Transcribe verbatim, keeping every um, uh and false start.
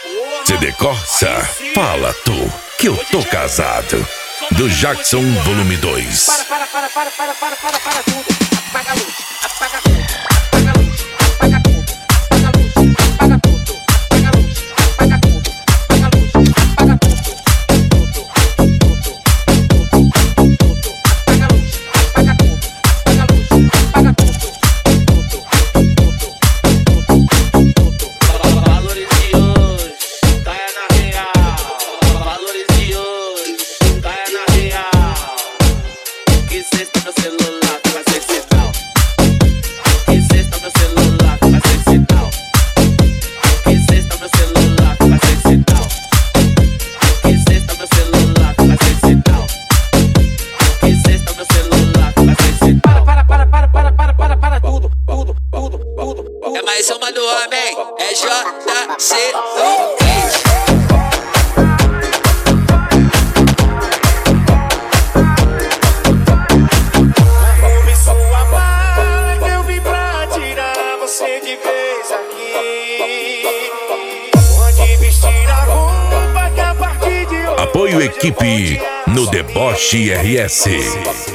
C D Corsa, fala tu, que eu tô casado. Do Jackson Volume dois. Para, para, para, para, para, para, para, para tudo. Apaga a luz, apaga tudo. Apaga a luz, apaga tudo. Apaga a luz, apaga tudo. Apaga a luz, apaga tudo. Apaga a luz, apaga tudo. Apaga a luz, apaga tudo. Apaga a luz, apaga tudo. Valores de hoje, caia na real. Valores de hoje, caia na real. Que cesta meu celular vai ser sinal. Que cesta meu celular vai ser sinal. Que cesta meu celular vai ser sinal. Que cesta meu celular vai ser sinal. Que cesta meu celular vai ser sinal. Para, para, para, para, para, para, para tudo. Tudo, tudo, tudo, tudo. É mais uma do homem, é J C no beat. Ouve sua mala que eu vim pra tirar você de vez aqui. Pode vestir a roupa que a partir de hoje Apoio equipe no Deboche R S.